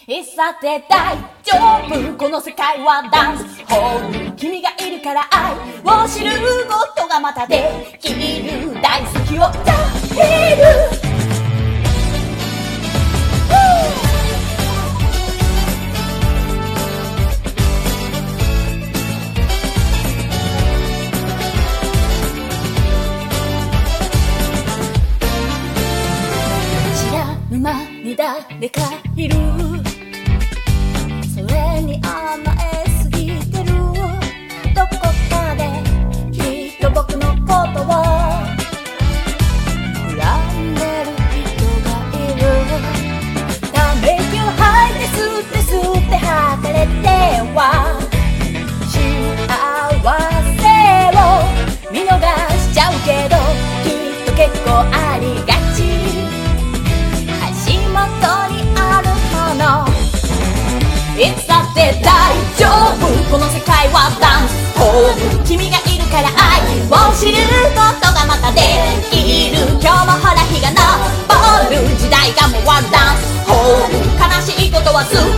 さて大丈夫この世界はダンスホール君がいるから愛を知ることがまたできる大好きを歌える知らぬ間に誰かいるそれに甘えすぎてるどこかできっと僕のことを恨んでる人がいるため息を吐いて吸って吸って吐かれては幸せを見逃しちゃうけどきっと結構ありがち足元にあるものいつだって大丈夫この世界はダンスホール君がいるから愛を知ることがまたできる今日もほら日が昇る時代が回るダンスホール悲しいことはす